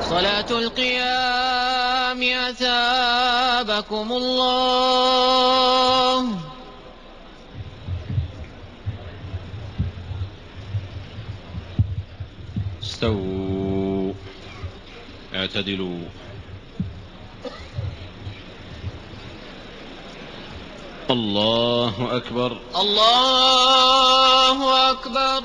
صلاة القيام أثابكم الله. استووا اعتدلوا. الله أكبر الله أكبر.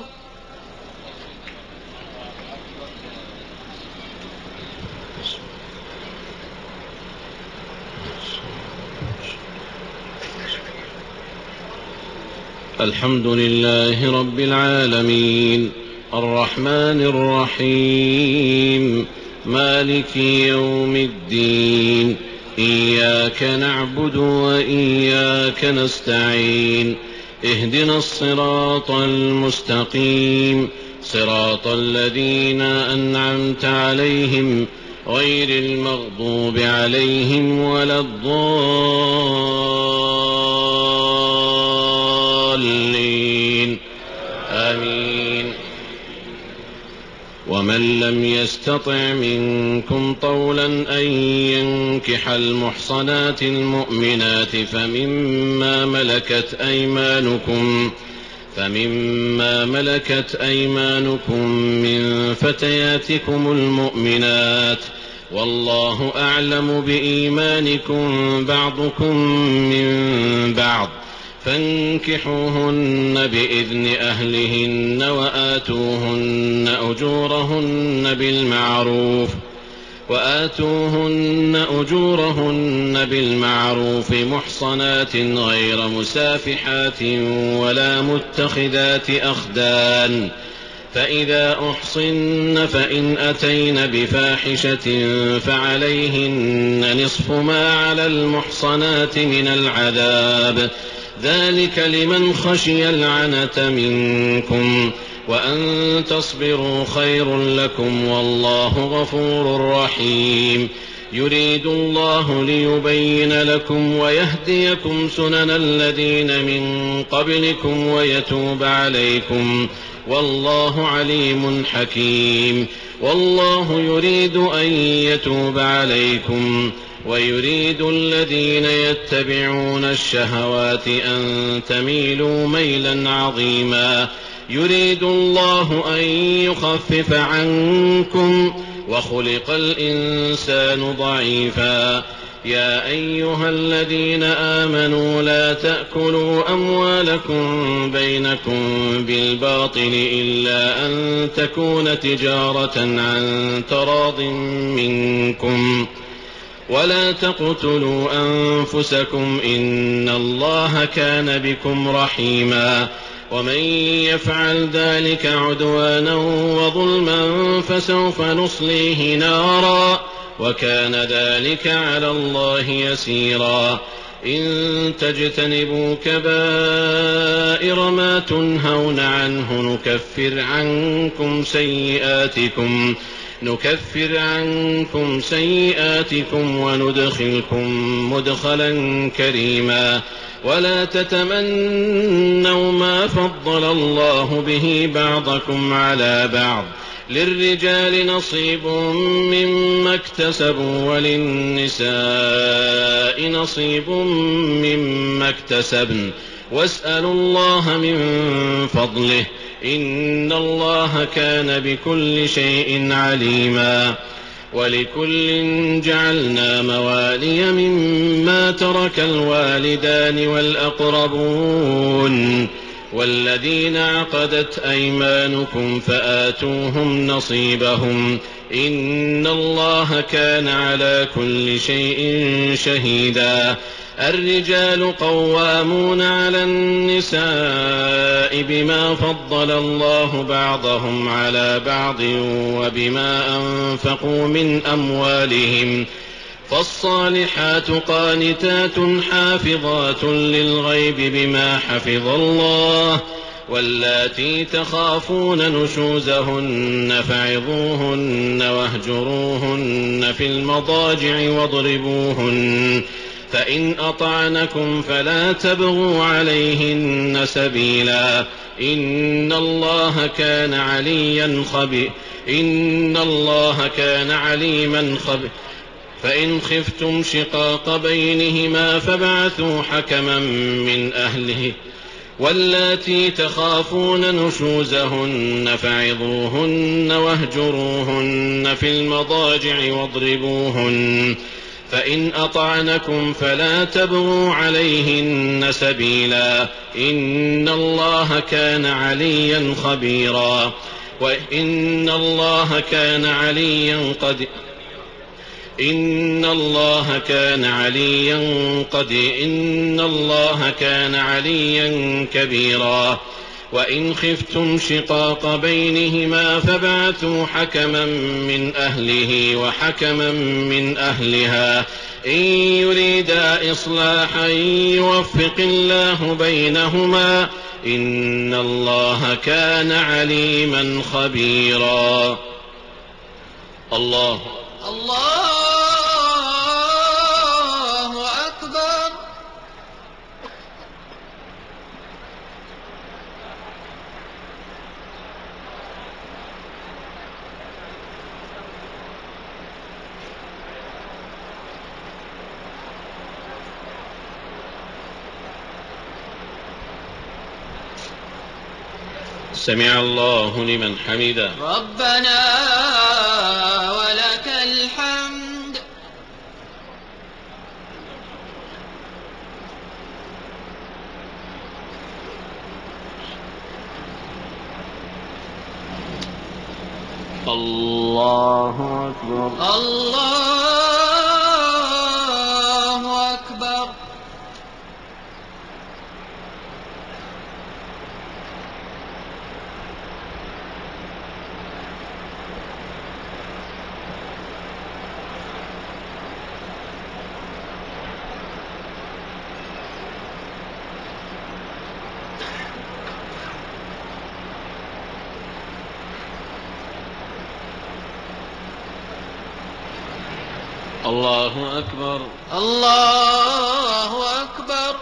الحمد لله رب العالمين الرحمن الرحيم مالك يوم الدين إياك نعبد وإياك نستعين اهدنا الصراط المستقيم صراط الذين أنعمت عليهم غير المغضوب عليهم ولا الضالين آمين. ومن لم يستطع منكم طولا أن ينكح المحصنات المؤمنات فمما ملكت أيمانكم من فتياتكم المؤمنات والله أعلم بإيمانكم بعضكم من بعض فانكحوهن بإذن أهلهن وآتوهن أجورهن بالمعروف محصنات غير مسافحات ولا متخذات أخدان فإذا أحصن فإن أتين بفاحشة فعليهن نصف ما على المحصنات من العذاب ذلك لمن خشي العنة منكم وأن تصبروا خير لكم والله غفور رحيم. يريد الله ليبين لكم ويهديكم سنن الذين من قبلكم ويتوب عليكم والله عليم حكيم. والله يريد أن يتوب عليكم ويريد الذين يتبعون الشهوات أن تميلوا ميلا عظيما. يريد الله أن يخفف عنكم وخلق الإنسان ضعيفا. يا أيها الذين آمنوا لا تأكلوا أموالكم بينكم بالباطل إلا أن تكون تجارة عن تراض منكم ولا تقتلوا أنفسكم إن الله كان بكم رحيما. ومن يفعل ذلك عدوانا وظلما فسوف نصليه نارا وكان ذلك على الله يسيرا. إن تجتنبوا كبائر ما تنهون عنه نكفر عنكم سيئاتكم وندخلكم مدخلا كريما. ولا تتمنوا ما فضل الله به بعضكم على بعض للرجال نصيب مما اكتسبوا وللنساء نصيب مما اكتسبن واسألوا الله من فضله إن الله كان بكل شيء عليما. ولكل جعلنا موالي مما ترك الوالدان والأقربون والذين عقدت أيمانكم فآتوهم نصيبهم إن الله كان على كل شيء شهيدا. الرجال قوامون على النساء بما فضل الله بعضهم على بعض وبما أنفقوا من أموالهم فالصالحات قانتات حافظات للغيب بما حفظ الله واللاتي تخافون نشوزهن فعظوهن واهجروهن في المضاجع واضربوهن فإن أطعنكم فلا تبغوا عليهن سبيلا إن الله كان إن الله كان عليما خبيرا فإن خفتم شقاق بينهما فابعثوا حكما من أهله واللاتي تخافون نشوزهن فعظوهن واهجروهن في المضاجع واضربوهن فإن أطعنكم فلا تبغوا عليهن سبيلا إن الله كان عليا خبيرا وإن الله كان عليا إن الله كان عليا كبيرا وإن خفتم شقاق بينهما فابعثوا حكما من أهله وحكما من أهلها إن يريدا إصلاحا يوفق الله بينهما إن الله كان عليما خبيرا. الله أكبر. سمع الله لمن حمده. ربنا ولك الحمد. الله أكبر. الله أكبر. الله أكبر. الله أكبر.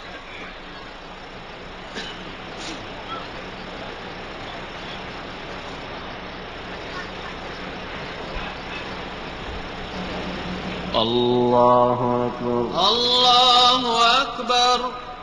الله أكبر. الله أكبر.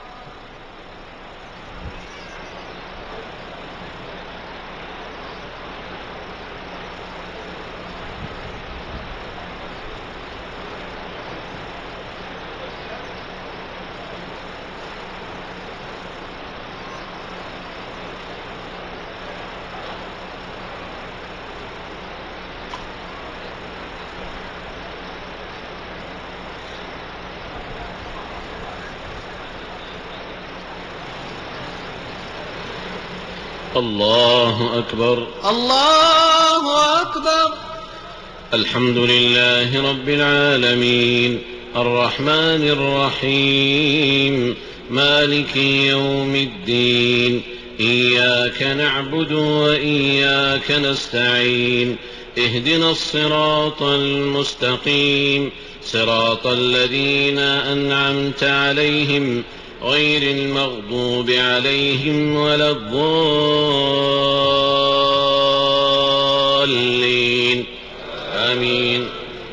الله أكبر. الله أكبر. الحمد لله رب العالمين الرحمن الرحيم مالك يوم الدين إياك نعبد وإياك نستعين اهدنا الصراط المستقيم صراط الذين أنعمت عليهم غير المغضوب عليهم ولا الضالين آمين.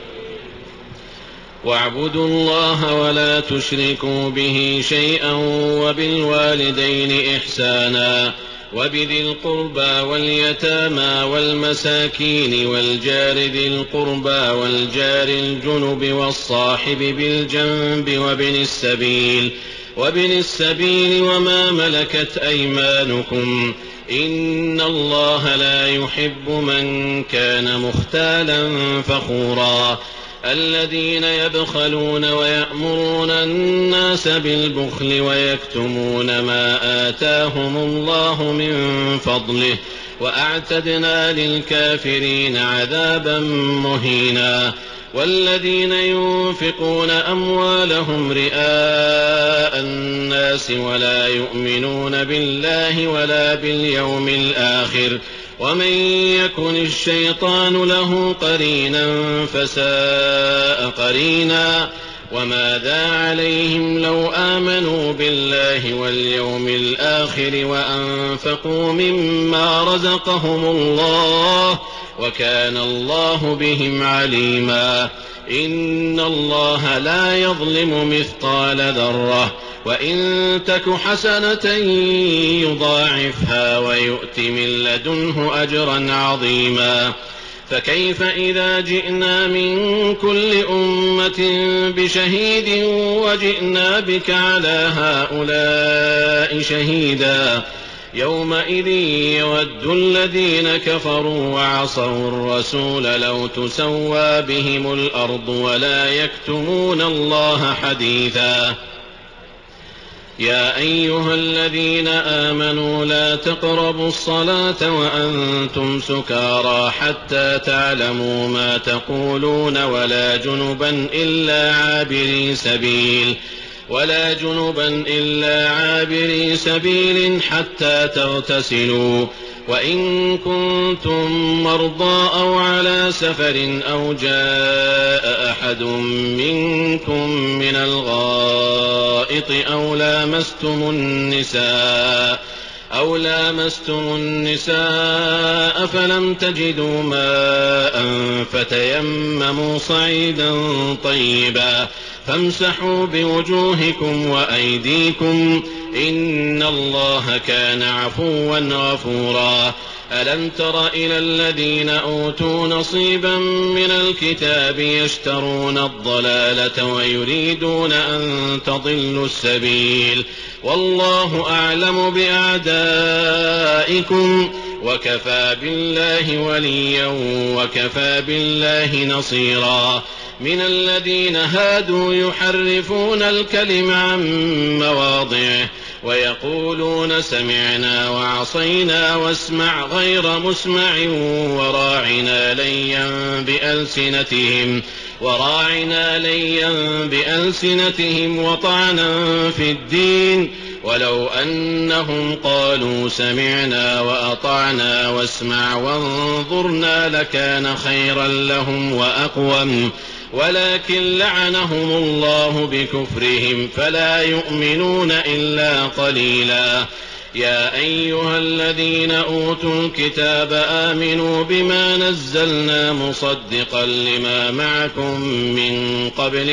واعبدوا الله ولا تشركوا به شيئا وبالوالدين إحسانا وبذي القربى واليتامى والمساكين والجار ذي القربى والجار الجنب والصاحب بالجنب وابن السبيل وما ملكت أيمانكم إن الله لا يحب من كان مختالا فخورا. الذين يبخلون ويأمرون الناس بالبخل ويكتمون ما آتاهم الله من فضله وأعتدنا للكافرين عذابا مهينا. والذين ينفقون أموالهم رئاء الناس ولا يؤمنون بالله ولا باليوم الآخر ومن يكن الشيطان له قرينا فساء قرينا. وماذا عليهم لو آمنوا بالله واليوم الآخر وأنفقوا مما رزقهم الله وكان الله بهم عليما إن الله لا يظلم مثقال ذرة وإن تك حسنة يضاعفها ويؤت من لدنه أجرا عظيما فكيف إذا جئنا من كل أمة بشهيد وجئنا بك على هؤلاء شهيدا يومئذ يود الذين كفروا وعصوا الرسول لو تسوى بهم الأرض ولا يكتمون الله حديثا يا أيها الذين آمنوا لا تقربوا الصلاة وأنتم سكارى حتى تعلموا ما تقولون ولا جنبا إلا عابري سبيل حتى تغتسلوا وإن كنتم مرضى أو على سفر أو جاء أحد منكم من الغائط أو لامستم النساء فلم تجدوا ماء فتيمموا صعيدا طيبا فامسحوا بوجوهكم وأيديكم إن الله كان عفوا غفورا ألم تر إلى الذين أوتوا نصيبا من الكتاب يشترون الضلالة ويريدون أن تضلوا السبيل والله أعلم بأعدائكم وكفى بالله وليا وكفى بالله نصيرا من الذين هادوا يحرفون الكلم عن مواضعه ويقولون سمعنا وعصينا واسمع غير مسمع وراعنا ليا بألسنتهم وطعنا في الدين ولو أنهم قالوا سمعنا وأطعنا واسمع وانظرنا لكان خيرا لهم وأقوم ولكن لعنهم الله بكفرهم فلا يؤمنون إلا قليلا يا أيها الذين أوتوا الكتاب آمنوا بما نزلنا مصدقا لما معكم من قبل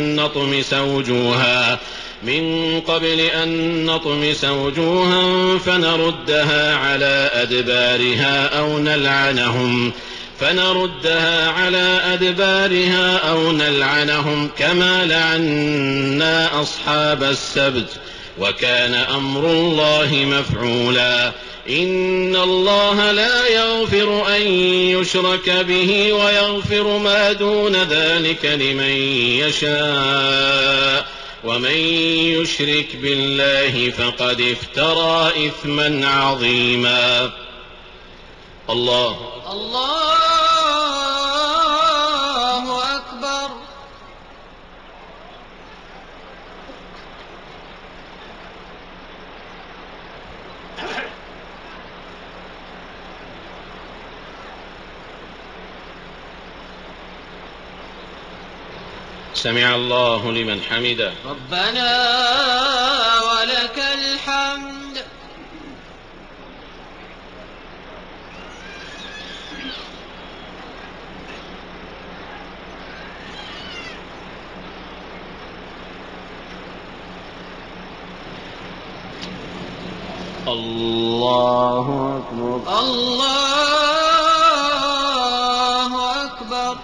أن نطمس وجوها فنردها على أدبارها أو نلعنهم كما لعنا أصحاب السبت وكان أمر الله مفعولا إن الله لا يغفر أن يشرك به ويغفر ما دون ذلك لمن يشاء ومن يشرك بالله فقد افترى إثما عظيما الله أكبر سمع الله لمن حمده ربنا ولك الحمد الله أكبر الله أكبر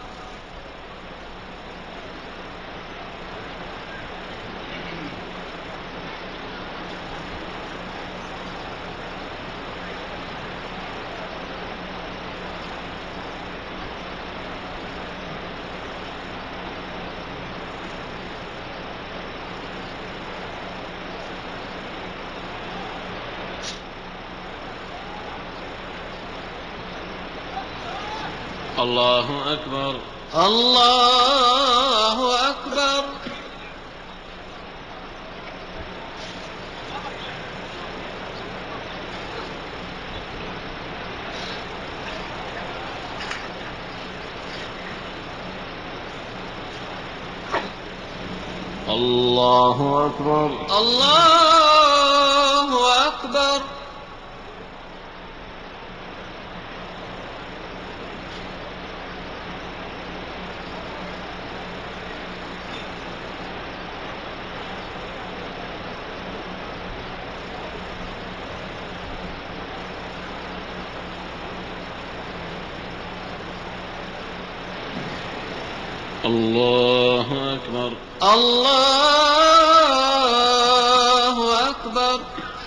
الله أكبر الله أكبر الله أكبر. الله أكبر. الله أكبر. الله أكبر.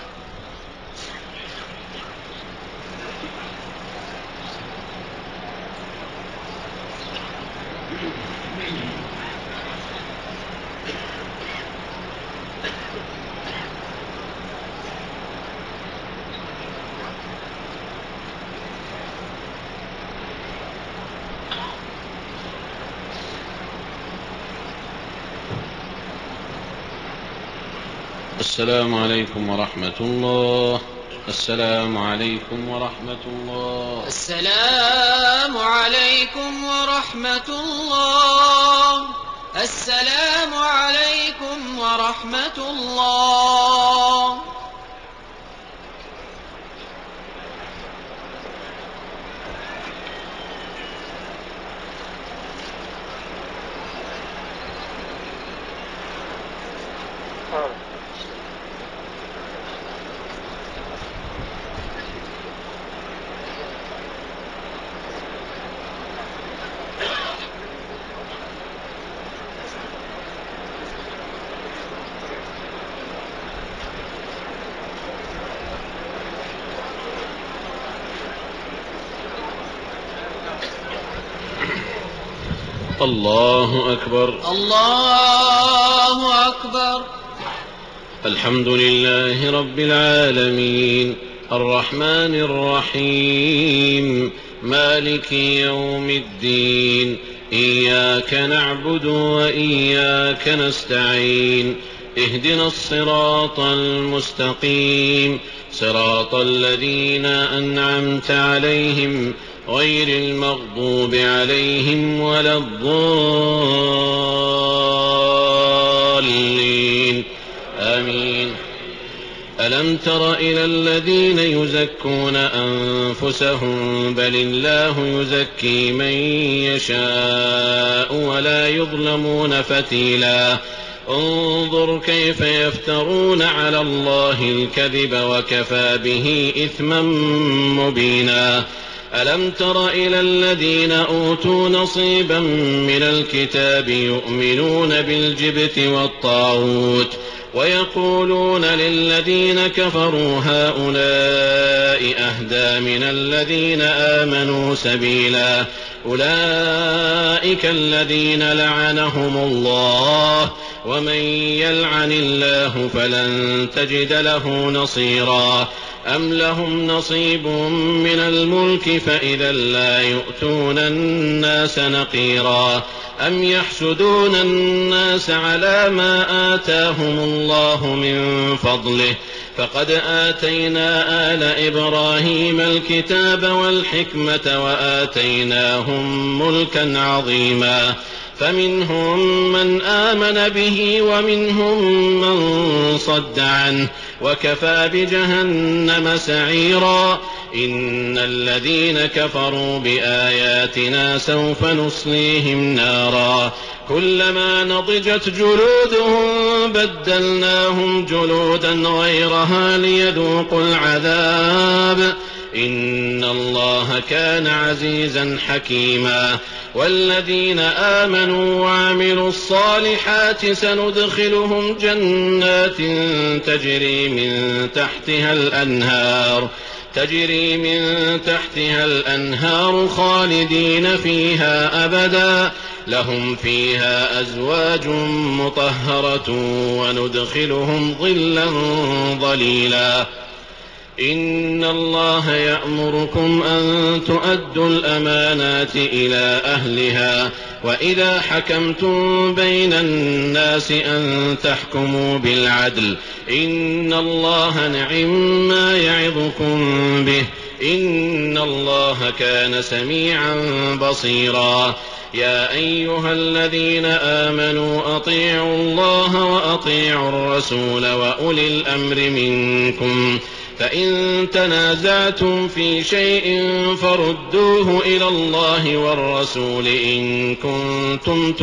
السلام عليكم ورحمة الله. السلام عليكم ورحمة الله. السلام عليكم ورحمة الله. السلام عليكم ورحمة الله. الله أكبر. الله أكبر. الحمد لله رب العالمين الرحمن الرحيم مالك يوم الدين إياك نعبد وإياك نستعين اهدنا الصراط المستقيم صراط الذين أنعمت عليهم غير المغضوب عليهم ولا الضالين آمين. ألم تر إلى الذين يزكون أنفسهم بل الله يزكي من يشاء ولا يظلمون فتيلا انظر كيف يفترون على الله الكذب وكفى به إثما مبينا. ألم تر إلى الذين أوتوا نصيبا من الكتاب يؤمنون بالجبت والطاغوت ويقولون للذين كفروا هؤلاء أهدى من الذين آمنوا سبيلا أولئك الذين لعنهم الله ومن يلعن الله فلن تجد له نصيرا. أم لهم نصيب من الملك فإذا لا يؤتون الناس نقيرا. أم يحسدون الناس على ما آتاهم الله من فضله فقد آتينا آل إبراهيم الكتاب والحكمة وآتيناهم ملكا عظيما. فمنهم من آمن به ومنهم من صد عنه وكفى بجهنم سعيرا. إن الذين كفروا بآياتنا سوف نصليهم نارا كلما نضجت جلودهم بدلناهم جلودا غيرها ليذوقوا العذاب إن الله كان عزيزا حكيما. والذين آمنوا وعملوا الصالحات سندخلهم جنات تجري من تحتها الأنهار خالدين فيها أبدا لهم فيها أزواج مطهرة وندخلهم ظلا ظليلا. إن الله يأمركم أن تؤدوا الأمانات إلى أهلها وإذا حكمتم بين الناس أن تحكموا بالعدل إن الله نعم يعظكم به إن الله كان سميعا بصيرا. يا أيها الذين آمنوا أطيعوا الله وأطيعوا الرسول وأولي الأمر منكم فإن تنازعتم في شيء فردوه إلى الله والرسول إن كنتم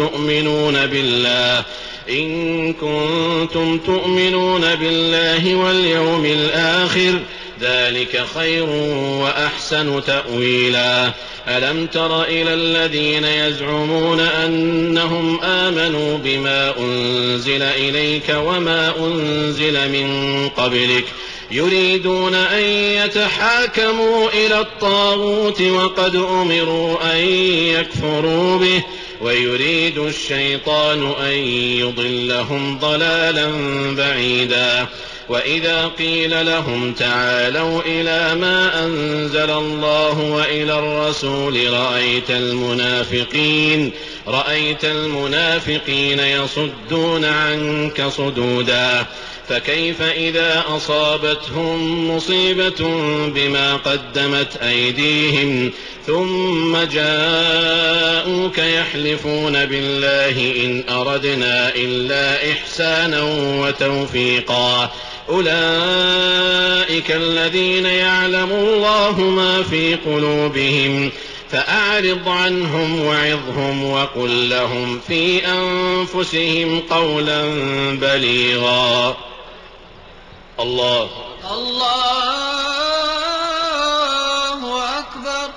تؤمنون بالله واليوم الآخر ذلك خير وأحسن تأويلا ألم تر إلى الذين يزعمون أنهم آمنوا بما أنزل إليك وما أنزل من قبلك يريدون أن يتحاكموا إلى الطاغوت وقد أمروا أن يكفروا به ويريد الشيطان أن يضلهم ضلالا بعيدا وإذا قيل لهم تعالوا إلى ما أنزل الله وإلى الرسول رأيت المنافقين يصدون عنك صدودا فكيف إذا أصابتهم مصيبة بما قدمت أيديهم ثم جاءوك يحلفون بالله إن أردنا إلا إحسانا وتوفيقا أولئك الذين يعلم الله ما في قلوبهم فأعرض عنهم وعظهم وقل لهم في أنفسهم قولا بليغا. الله أكبر.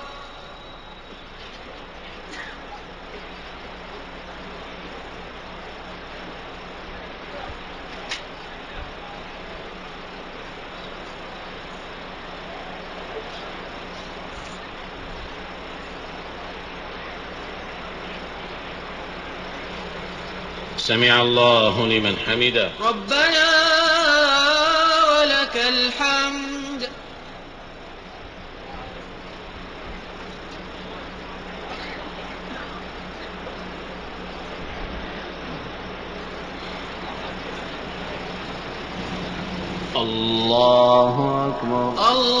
سمع الله لمن حمده. ربنا ولك الحمد. الله أكبر.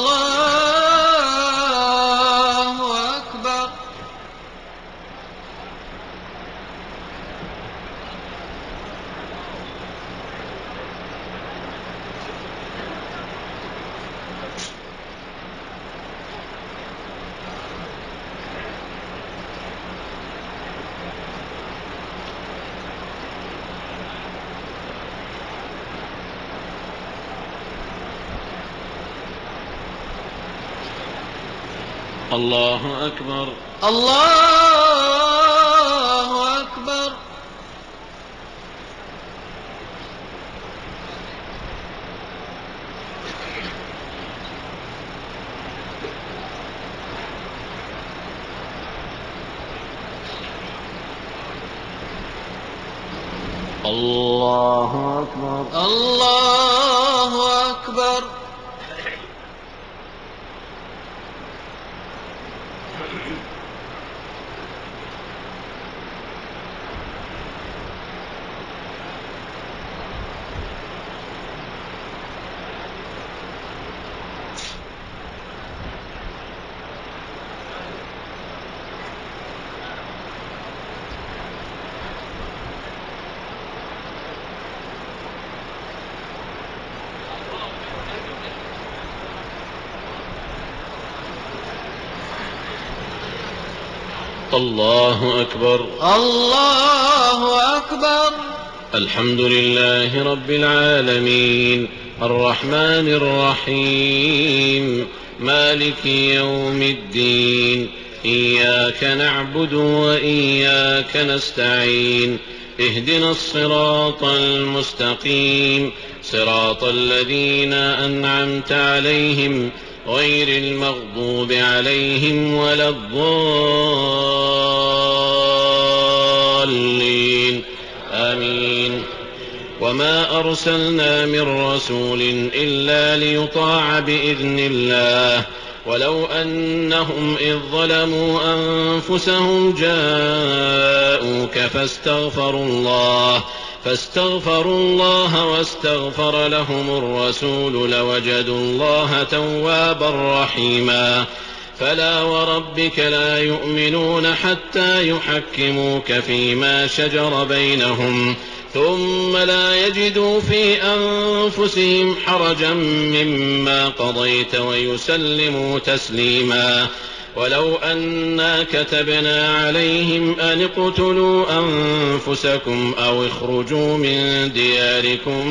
الله أكبر. الله أكبر. الله أكبر. الله أكبر. الله أكبر. الله أكبر. الحمد لله رب العالمين الرحمن الرحيم مالك يوم الدين إياك نعبد وإياك نستعين اهدنا الصراط المستقيم صراط الذين أنعمت عليهم غير المغضوب عليهم ولا الضالين آمين. وما أرسلنا من رسول إلا ليطاع بإذن الله ولو أنهم إذ ظلموا أنفسهم جاءوك فاستغفروا الله واستغفر لهم الرسول لوجدوا الله توابا رحيما. فلا وربك لا يؤمنون حتى يحكموك فيما شجر بينهم ثم لا يجدوا في أنفسهم حرجا مما قضيت ويسلموا تسليما. ولو أنا كتبنا عليهم أن اقتلوا أنفسكم أو اخرجوا من دياركم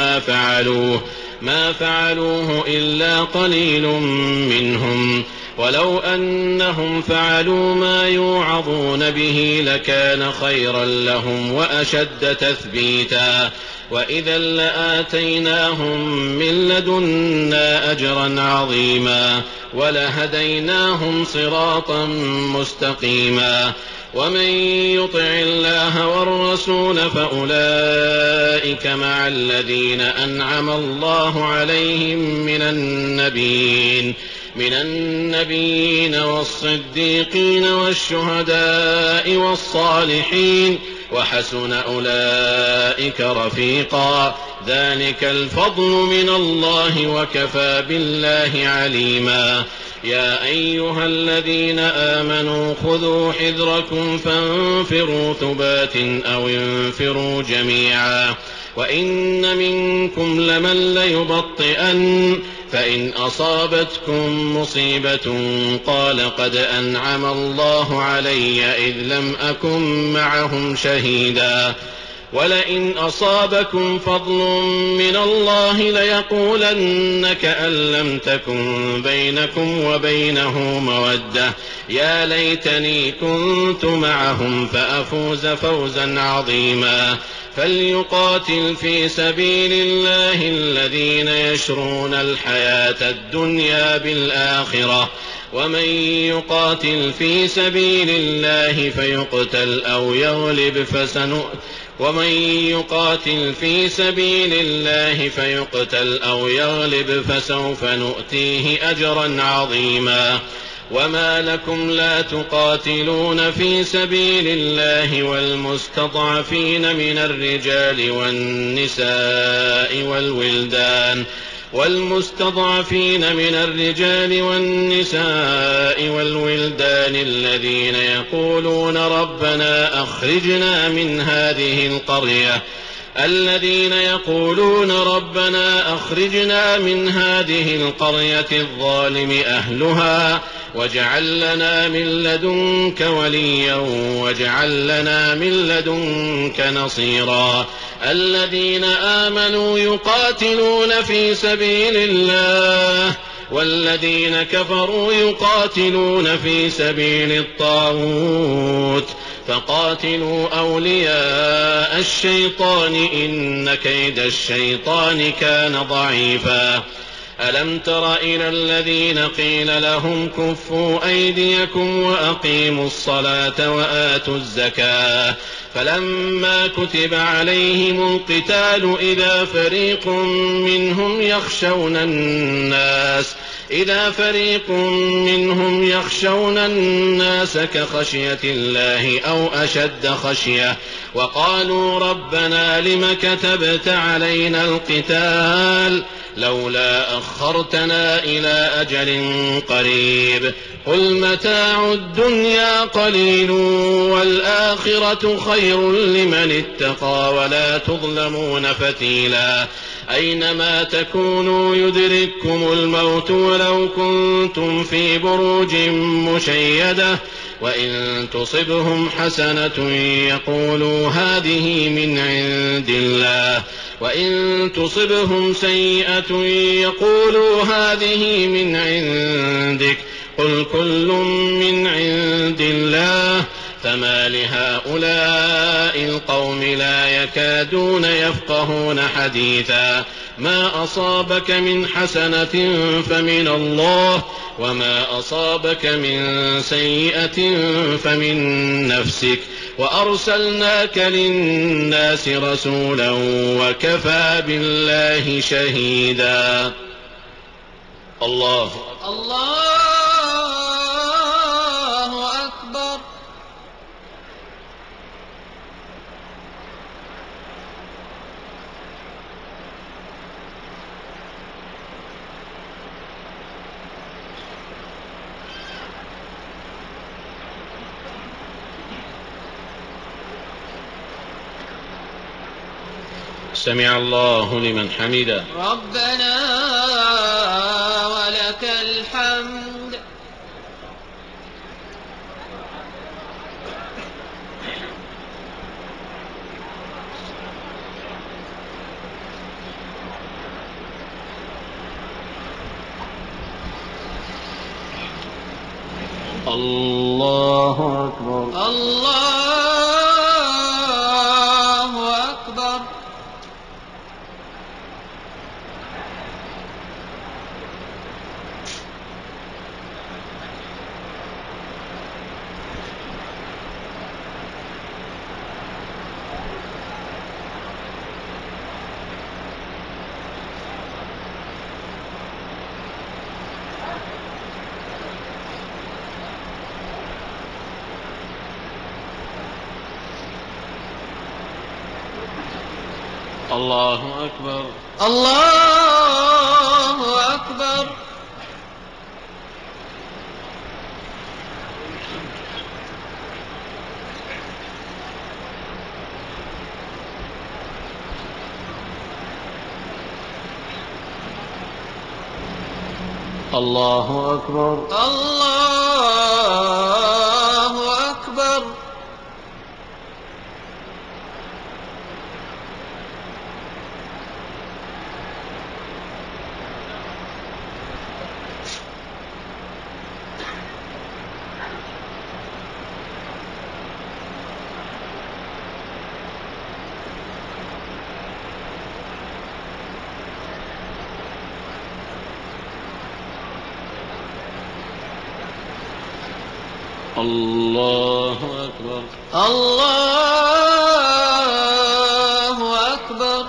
ما فعلوه إلا قليل منهم، ولو أنهم فعلوا ما يوعظون به لكان خيرا لهم وأشد تثبيتا، وإذا لآتيناهم من لدنا أجرا عظيما ولهديناهم صراطا مستقيما. ومن يطع الله والرسول فأولئك مع الذين أنعم الله عليهم من النبيين والصديقين والشهداء والصالحين وحسن أولئك رفيقا. ذلك الفضل من الله وكفى بالله عليما. يا أيها الذين آمنوا خذوا حذركم فانفروا ثبات أو انفروا جميعا وإن منكم لمن ليبطئن فإن أصابتكم مصيبة قال قد أنعم الله علي إذ لم أكن معهم شهيدا ولئن أصابكم فضل من الله ليقولن كأن لم تكن بينكم وبينه مودة يا ليتني كنت معهم فأفوز فوزا عظيما. فليقاتل في سبيل الله الذين يشرون الحياة الدنيا بالآخرة ومن يقاتل في سبيل الله فيقتل أو يغلب فسوف نؤتيه أجرا عظيما. وما لكم لا تقاتلون في سبيل الله والمستضعفين من الرجال والنساء والولدان الذين يقولون ربنا أخرجنا من هذه القرية الظالم أهلها واجعل لنا من لدنك وليا واجعل لنا من لدنك نصيرا. الذين آمنوا يقاتلون في سبيل الله والذين كفروا يقاتلون في سبيل الطاغوت فقاتلوا أولياء الشيطان إن كيد الشيطان كان ضعيفا. ألم تر إلى الذين قيل لهم كفوا أيديكم وأقيموا الصلاة وآتوا الزكاة فلما كتب عليهم القتال إذا فريق منهم يخشون الناس كخشية الله أو أشد خشية وقالوا ربنا لم كتبت علينا القتال لولا أخرتنا إلى أجل قريب قل متاع الدنيا قليل والآخرة خير لمن اتقى ولا تظلمون فتيلا. أينما تكونوا يدرككم الموت ولو كنتم في بروج مشيدة وإن تصبهم حسنة يقولوا هذه من عند الله وإن تصبهم سيئة يقولوا هذه من عندك قل كل من عند الله فما لهؤلاء القوم لا يكادون يفقهون حديثا. ما أصابك من حسنة فمن الله وما أصابك من سيئة فمن نفسك وأرسلناك للناس رسولا وكفى بالله شهيدا. الله أكبر. سمع الله لمن حمده. ربنا ولك الحمد. الله أكبر. الله أكبر. الله أكبر. الله أكبر. الله أكبر. الله أكبر. الله أكبر. الله أكبر.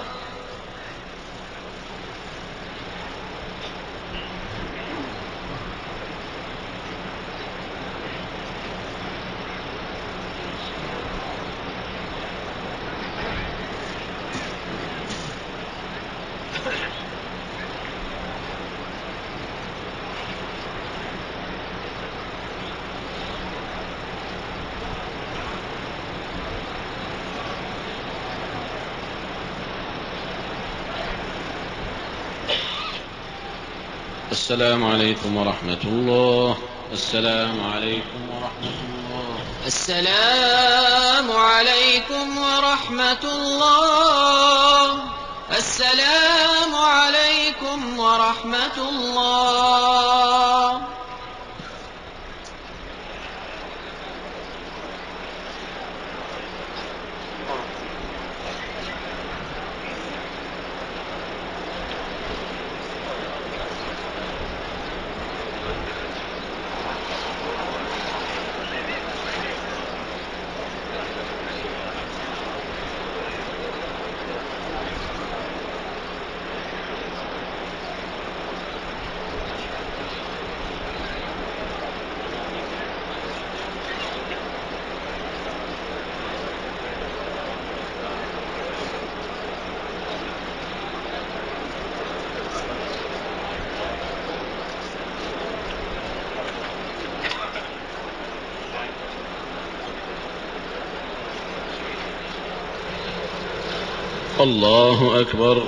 السلام عليكم ورحمة الله. السلام عليكم ورحمة الله. السلام عليكم ورحمة الله. السلام عليكم ورحمة الله. الله أكبر.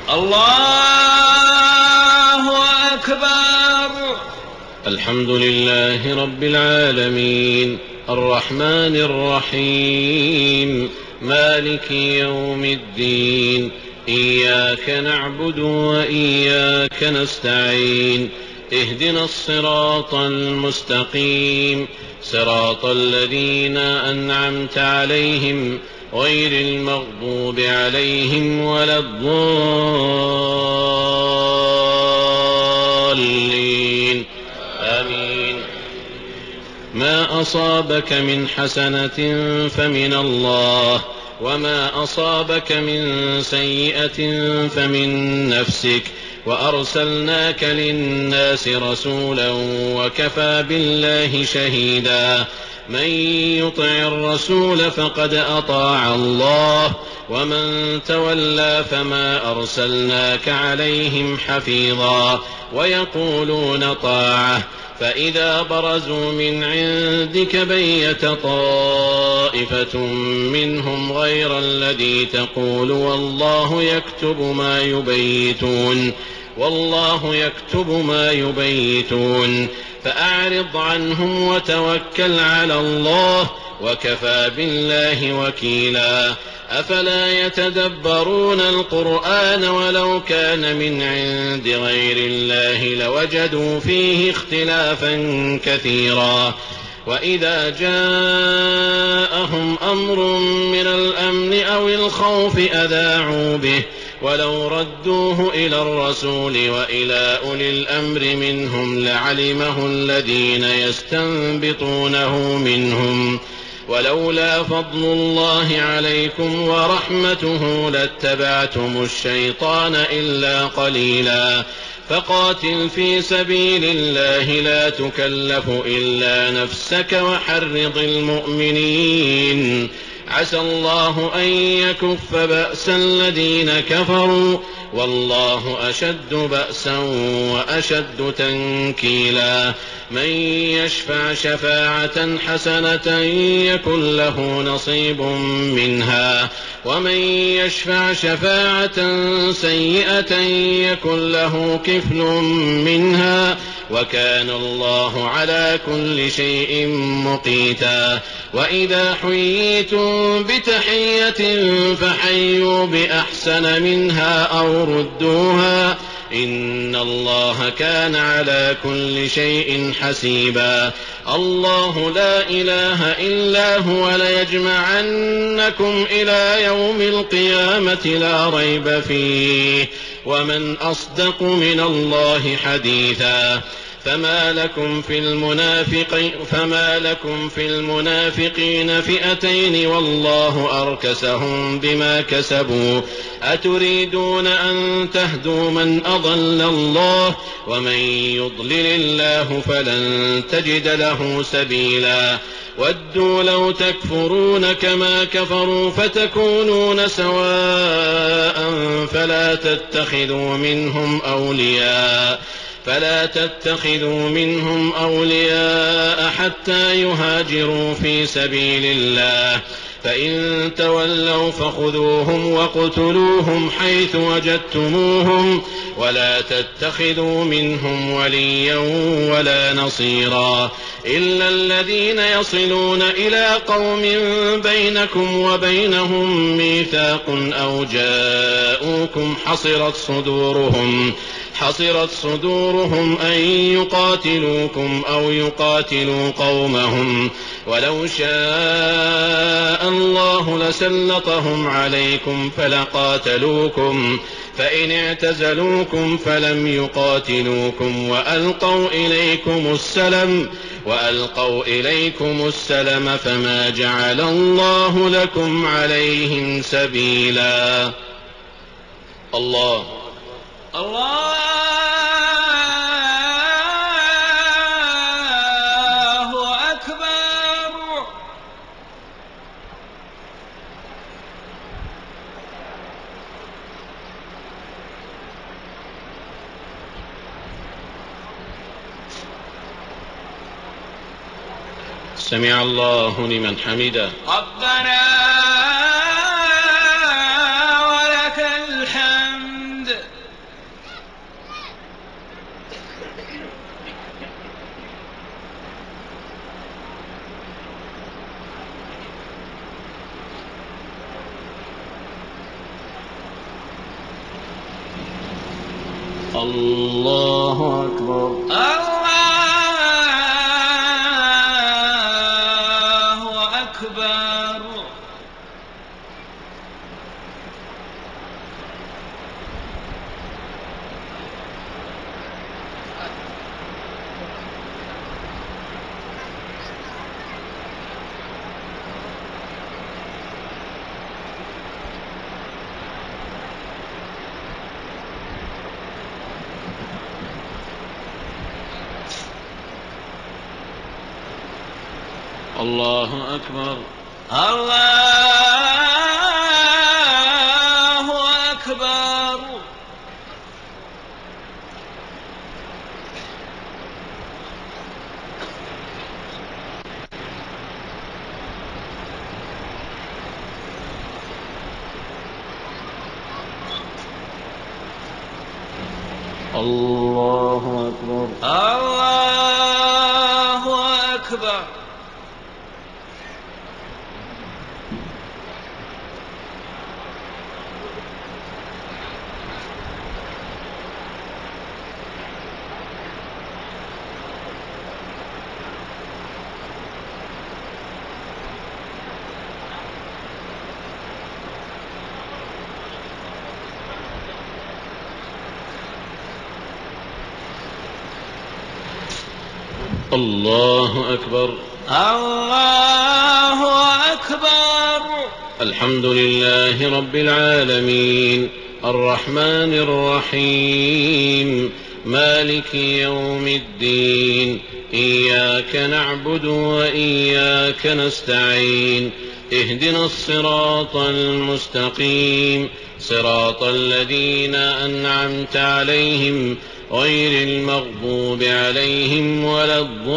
الله أكبر. الحمد لله رب العالمين الرحمن الرحيم مالك يوم الدين إياك نعبد وإياك نستعين اهدنا الصراط المستقيم صراط الذين أنعمت عليهم غير المغضوب عليهم ولا الضالين آمين. ما أصابك من حسنة فمن الله وما أصابك من سيئة فمن نفسك وأرسلناك للناس رسولا وكفى بالله شهيدا. من يطع الرسول فقد أطاع الله ومن تولى فما أرسلناك عليهم حفيظا. ويقولون طاعة فإذا برزوا من عندك بيت طائفة طَائِفَةٌ مِّنْهُمْ غَيْرَ الَّذِي تَقُولُ وَاللَّهُ يَكْتُبُ ما يُبَيِّتُونَ فَأَعْرِضْ عَنْهُمْ وَتَوَكَّلْ عَلَى اللَّهِ وَكَفَىٰ بِاللَّهِ وَكِيلًا أَفَلَا يَتَدَبَّرُونَ الْقُرْآنَ وَلَوْ كَانَ مِنْ عِندِ غَيْرِ اللَّهِ لَوَجَدُوا فِيهِ اخْتِلَافًا كَثِيرًا وَإِذَا جَاءَهُمْ أَمْرٌ مِّنَ الْأَمْنِ أَوِ الْخَوْفِ أَذَاعُوا بِهِ وَلَوْ رَدُّوهُ إِلَى الرَّسُولِ وَإِلَىٰ أُولِي الْأَمْرِ مِنْهُمْ لَعَلِمَهُ الَّذِينَ يَسْتَنبِطُونَهُ مِنْهُمْ وَلَوْلَا فَضْلُ اللَّهِ عَلَيْكُمْ وَرَحْمَتُهُ لَاتَّبَعْتُمُ الشَّيْطَانَ إِلَّا قَلِيلًا فَقَاتِلْ فِي سَبِيلِ اللَّهِ لَا تُكَلَّفُ إِلَّا نَفْسَكَ وَحَرِّضِ الْمُؤْمِنِينَ عَسَى اللَّهُ أَن يَكُفَّ بَأْسَ الَّذِينَ كَفَرُوا وَاللَّهُ أَشَدُّ بَأْسًا وَأَشَدُّ تَنكِيلًا مَن يَشْفَعْ شَفَاعَةً حَسَنَةً يَكُن لَّهُ نَصِيبٌ مِّنْهَا وَمَن يَشْفَعْ شَفَاعَةً سَيِّئَةً يَكُن لَّهُ كِفْلٌ مِّنْهَا وَكَانَ اللَّهُ عَلَىٰ كُلِّ شَيْءٍ مُّقِيتًا وَإِذَا حُيِّيتُم بِتَحِيَّةٍ فَحَيُّوا بِأَحْسَنَ مِنْهَا أَوْ رُدُّوهَا إِنَّ اللَّهَ كَانَ عَلَىٰ كُلِّ شَيْءٍ حَسِيبًا اللَّهُ لا إِلَٰهَ إِلَّا هُوَ لَيَجْمَعَنَّكُمْ إِلَىٰ يَوْمِ الْقِيَامَةِ لَا رَيْبَ فِيهِ وَمَنْ أَصْدَقُ مِنَ اللَّهِ حَدِيثًا فما لكم في المنافقين فئتين والله أركسهم بما كسبوا أتريدون أن تهدوا من أضل الله ومن يضلل الله فلن تجد له سبيلا وَدُّوا لَوْ تَكْفُرُونَ كَمَا كَفَرُوا فَتَكُونُونَ سَوَاءً فلا تتخذوا منهم أولياء حتى يهاجروا في سبيل الله فإن تولوا فخذوهم واقتلوهم حيث وجدتموهم ولا تتخذوا منهم وليا ولا نصيرا إلا الذين يصلون إلى قوم بينكم وبينهم ميثاق أو جاءوكم حصرت صدورهم أن يقاتلوكم أو يقاتلوا قومهم ولو شاء الله لسلطهم عليكم فلقاتلوكم فإن اعتزلوكم فلم يقاتلوكم وألقوا إليكم السلم فما جعل الله لكم عليهم سبيلا. الله أكبر. سمع الله لمن حمده. ربنا ولك الحمد. الله أكبر. الله أكبر. الله أكبر. الله أكبر. الله أكبر. الله أكبر. الله أكبر. الله أكبر. الحمد لله رب العالمين الرحمن الرحيم مالك يوم الدين إياك نعبد وإياك نستعين اهدنا الصراط المستقيم صراط الذين أنعمت عليهم غير المغضوب عليهم ولا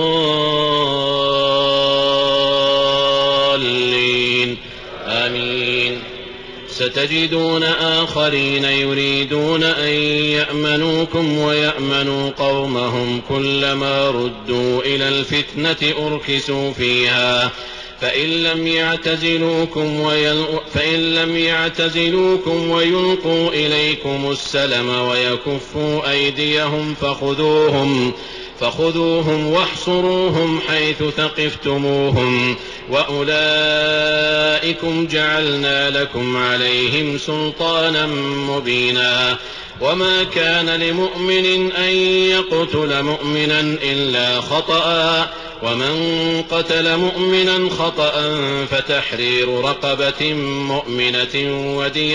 الضالين آمين. ستجدون آخرين يريدون أن يأمنوكم ويأمنوا قومهم كلما ردوا إلى الفتنة أركسوا فيها فإن لم يعتزلوكم ويلقوا إليكم السلم ويكفوا أيديهم فخذوهم واحصروهم حيث ثقفتموهم وأولئكم جعلنا لكم عليهم سلطانا مبينا. وما كان لمؤمن أن يقتل مؤمنا إلا خطأ ومن قتل مؤمنا خطأ فتحرير رقبة مؤمنة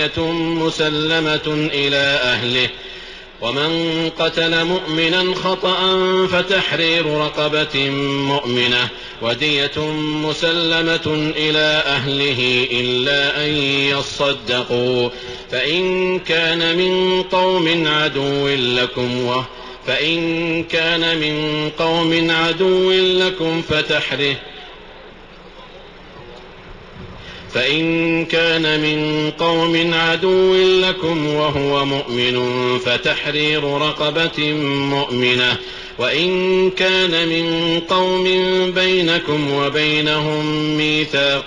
ودية مسلمة إلى أهله إلا أن يصدقوا فإن كان من قوم عدو لكم وهو مؤمن فتحرير رقبة مؤمنة وإن كان من قوم بينكم وبينهم ميثاق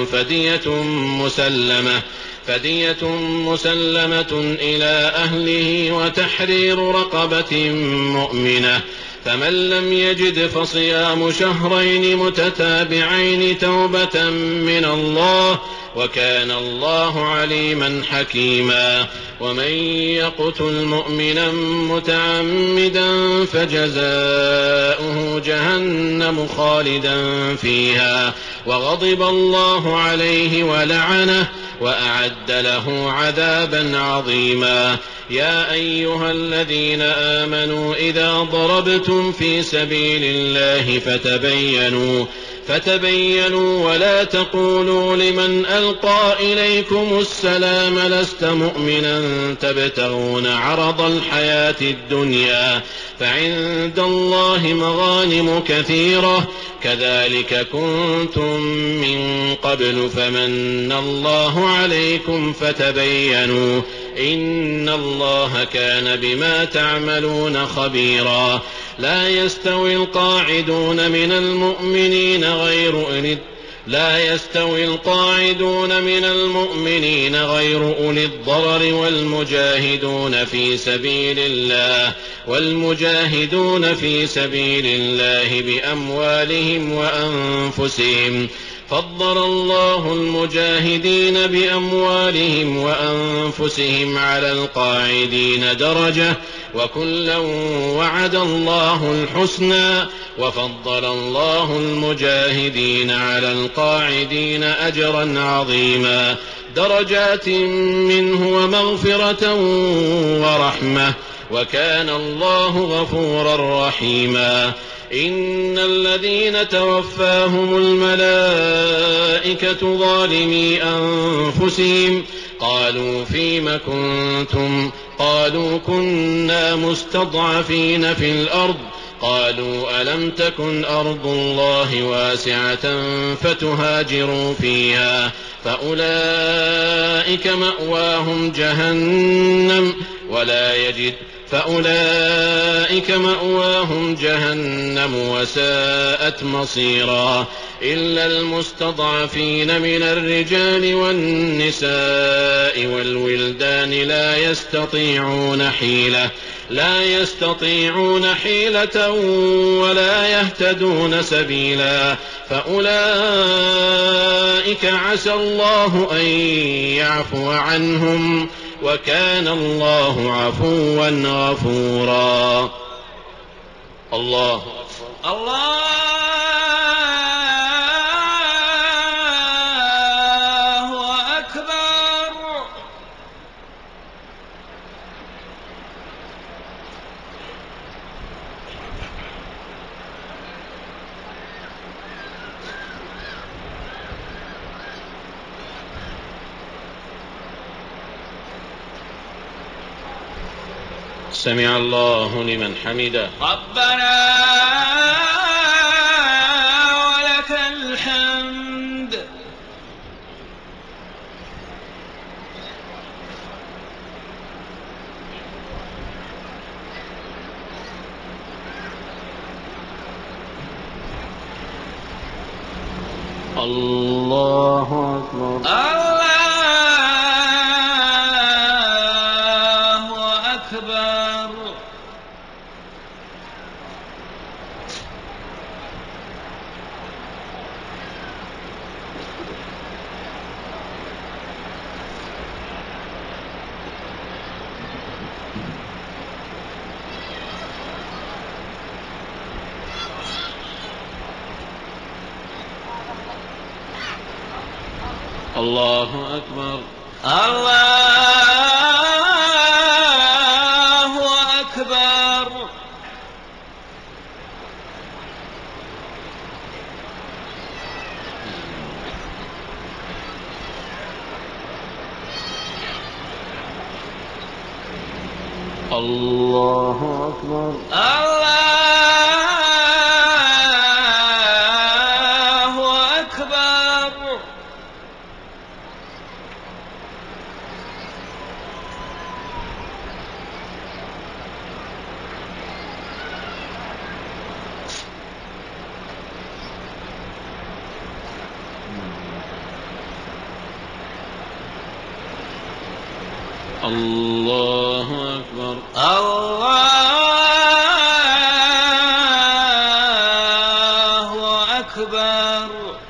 فدية مسلمة إلى أهله وتحرير رقبة مؤمنة. فمن لم يجد فصيام شهرين متتابعين توبة من الله وكان الله عليما حكيما. ومن يقتل مؤمنا متعمدا فجزاؤه جهنم خالدا فيها وغضب الله عليه ولعنه وأعد له عذابا عظيما. يا أيها الذين آمنوا إذا ضربتم في سبيل الله فتبينوا ولا تقولوا لمن ألقى إليكم السلام لست مؤمنا تبتغون عرض الحياة الدنيا فعند الله مغانم كثيرة كذلك كنتم من قبل فمن الله عليكم فتبينوا إن الله كان بما تعملون خبيرا. لا يستوي القاعدون من المؤمنين غير أولي الضرر والمجاهدون في سبيل الله بأموالهم وأنفسهم. فضل الله المجاهدين بأموالهم وأنفسهم على القاعدين درجة وكلا وعد الله الحسنى وفضل الله المجاهدين على القاعدين أجرا عظيما درجات منه ومغفرة ورحمة وكان الله غفورا رحيما. إن الذين توفاهم الملائكة ظالمي أنفسهم قالوا فيم كنتم قالوا كنا مستضعفين في الأرض قالوا ألم تكن أرض الله واسعة فتهاجروا فيها فأولئك مأواهم جهنم فأولئك مأواهم جهنم وساءت مصيرا إلا المستضعفين من الرجال والنساء والولدان لا يستطيعون حيلة ولا يهتدون سبيلا فأولئك عسى الله أن يعفو عنهم وكان الله عفوا غفورا. الله أكبر. سمع الله لمن حمده. ربنا ولك الحمد. الله أكبر. الله أكبر. الله أكبر. الله أكبر. الله أكبر. الله أكبر. الله أكبر.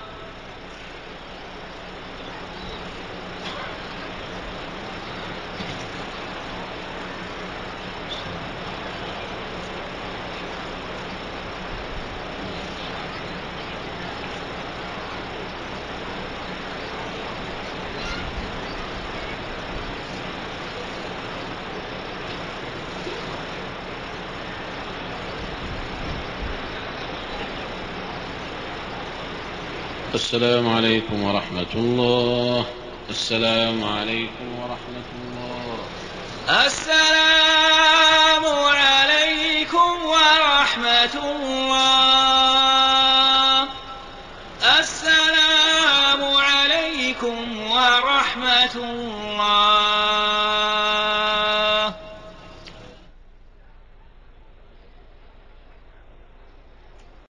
السلام عليكم ورحمة الله. السلام عليكم ورحمة الله. السلام عليكم ورحمة الله. السلام عليكم ورحمة الله.